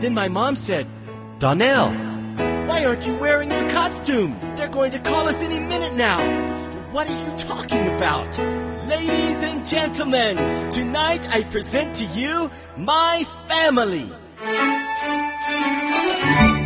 Then my mom said, "Donnell, why aren't you wearing your costume? They're going to call us any minute now." "What are you talking about?" Ladies and gentlemen, tonight I present to you my family.